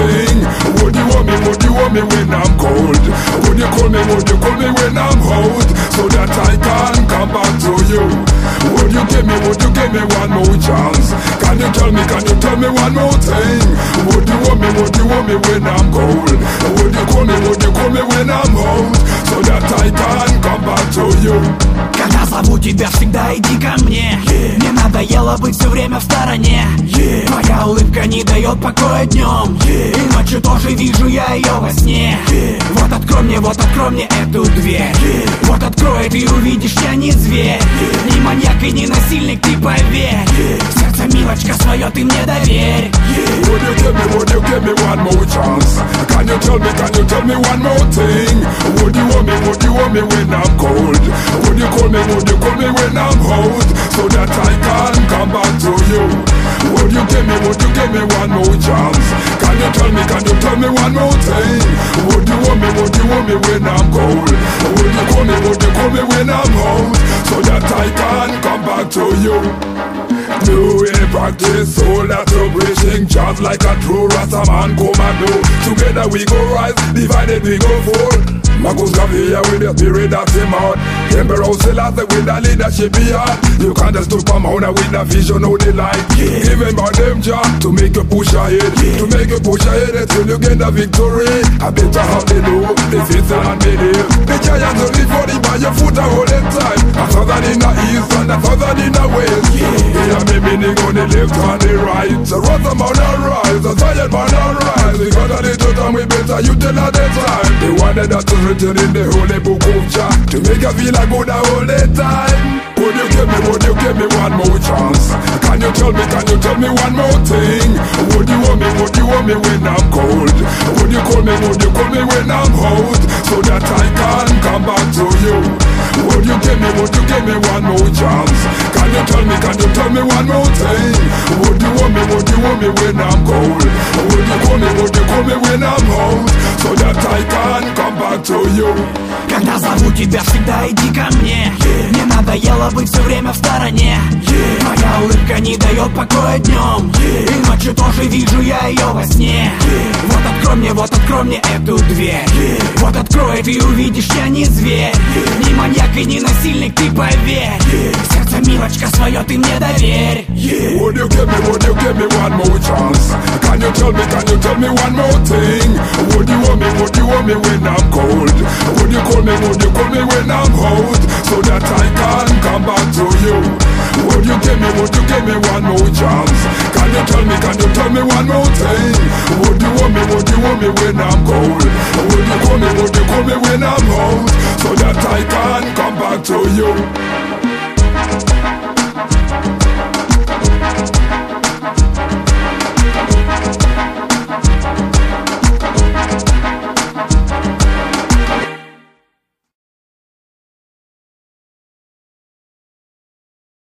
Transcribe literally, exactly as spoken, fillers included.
thing? Would you want me, would you want me when I'm cold? Would you call me, would you call me when I'm hot? So that I can come back to you. Would you give me, would you give me one more chance? Can you tell me, can you tell me one more thing? Would you want me, would you want me when I'm cold? Would you call me, would you call me when I'm hot? So that I can come back to you. Когда зову тебя, всегда иди ко мне, yeah. Мне надоело быть все время в стороне, yeah. Твоя улыбка не дает покоя днем, yeah. И ночью тоже вижу я ее во сне, yeah. Вот открой мне, вот открой мне эту дверь, yeah. Вот открой, и ты увидишь, я не зверь, yeah. Не маньяк и не насильник, ты поверь, yeah. Сердце, милочка, свое ты мне доверь, yeah. Would you give me, would you give me one more chance? Can you tell me, can you tell me one more thing? Would you want me, would you want me when I'm cold? Would you call me, would you call me when I'm hot? So that I can come back to you. Would you give me, would you give me one more chance? Can you tell me, can you tell me one more thing? Would you want me, would you want me when I'm cold? Would you call me, would you call me when I'm hot? So that I can come back to you. Do we practice all that breathing just like a true Rasta man commando? Together we go rise, divided we go fall. Marcus Garvey with the spirit that's him out. Emperor Selassie with the leadership he had. You can't just come out with the vision or the light, yeah. Given by them job to make you push ahead, yeah. To make you push ahead until you get the victory. I better how they know, they faithful and believe. The giants will live for the by your foot all the time. A thousand in the east and a thousand in the west, yeah. They have me meaning on the left and the right. So Rasta man all rise, the Zion man all rise. Because a little time we better you tell at the time. They wanted that to written in the holy book of Jah to make you feel like good all the time. Would you give me, would you give me one more chance? Can you tell me, can you tell me one more thing? Would you want me, would you want me when I'm cold? Would you call me, would you call me when I'm hot? So that I can come back to you. Would you give me, would you give me one more chance? Can you tell me, can you tell me one more thing? Would you want me, would you want me when I'm cold? Would you call me, would you call me when I'm hot? So that I can come back to you. Когда зову тебя, всегда иди ко мне, yeah. Мне надоело быть все время в стороне, yeah. Моя улыбка не дает покоя днем, yeah. И ночью тоже вижу я ее во сне, yeah. Вот открой мне, вот открой мне эту дверь, yeah. Вот открой, и ты увидишь, я не зверь, yeah. Не маньяк и не насильник, ты поверь, yeah. Сердце, милочка, свое ты мне доверь, yeah. Would you give me, would you give me one more chance? Can you tell me, can you tell me one more thing? Would you want me, would you want me when I'm cold? Would you call me, would you call me when I'm hot? So that I can come back to you. Would you give me, would you give me one more chance? Can you tell me, can you tell me one more thing? Would you want me, would you want me when I'm cold? Would you call me, would you call me when I'm hot? So that I can come back to you.